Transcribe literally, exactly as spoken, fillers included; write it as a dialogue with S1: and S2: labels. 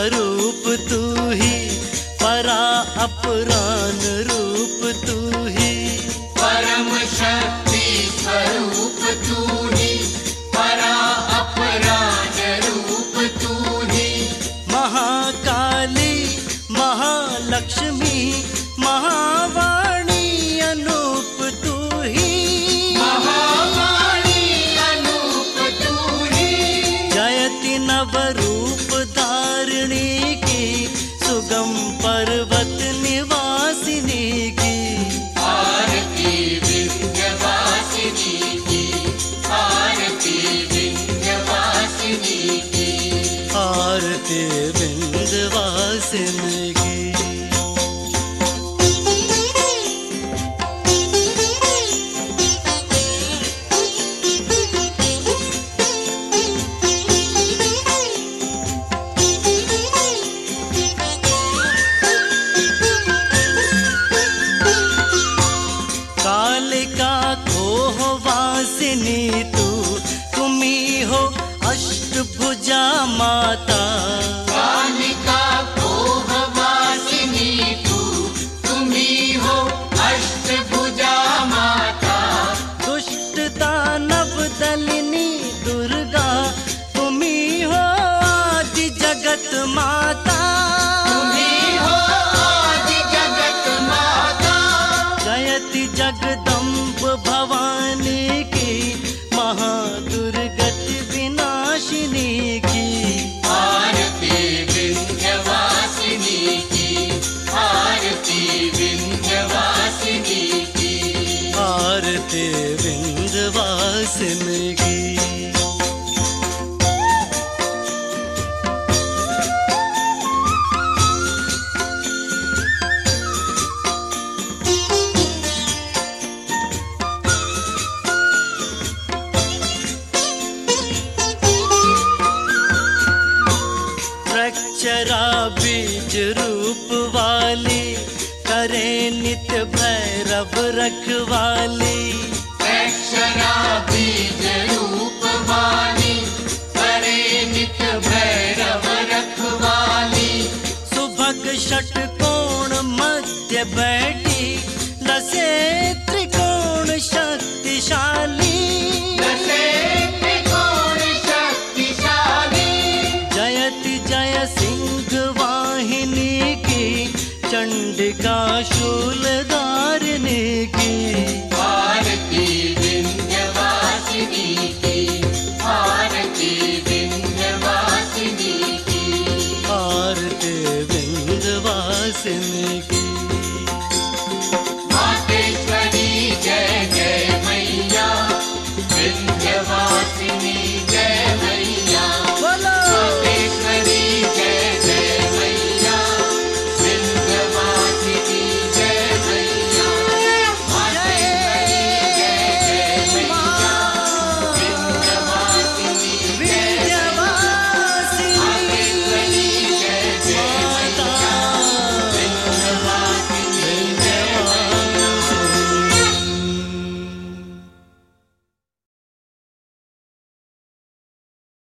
S1: स्वरूप तू ही, परा अपरान रूप तू ही।
S2: परम शक्ति स्वरूप तू ही, परा अपरान रूप तू ही।
S1: महाकाली महालक्ष्मी महावाणी अनूप तू ही,
S2: महावाणी अनूप तू ही।
S1: जयति नवरूप धारिणी की, सुगम पर्वत निवासिनी की।
S2: आरती विंध्यवासिनी की, आरती विंध्यवासिनी की।
S1: आरती विंध्यवासिनी की। कालिका खोह वासिनी तू, तुम्ही हो अष्टभुजा माता।
S2: कालिका खोह वासिनी तू, तुम्ही हो अष्टभुजा माता।
S1: दुष्ट दानव दलिनी दुर्गा, तुम्ही हो आदि जगत माता।
S2: तुम्ही हो आदि जगत माता।
S1: जयति जगदम्ब भवानी की, महादुर्गति विनाशिनी की।
S2: आरती विंध्यवासिनी की, आरती विंध्यवासिनी की।
S1: आरती विंध्यवासिनी की। अक्षरा बीज रूप वाली, करे नित्य भैरव रखवाली।
S2: अक्षरा बीज रूप वाली, करे नित्य भैरव रखवाली।
S1: सुभग षटकोण मध्य बैठी, दसे त्रिकोण शक्तिशाली।
S2: दसे त्रिकोण शक्तिशाली।
S1: जयति जय सिंह वाहिनी की, चंडिका शूलधारिणी की।
S2: आरती विंध्यवासिनी की, आरती विंध्यवासिनी की।
S1: आरती विंध्यवासिनी की।
S2: मातेश्वरी जय जय मैया विंध्यवासिनी।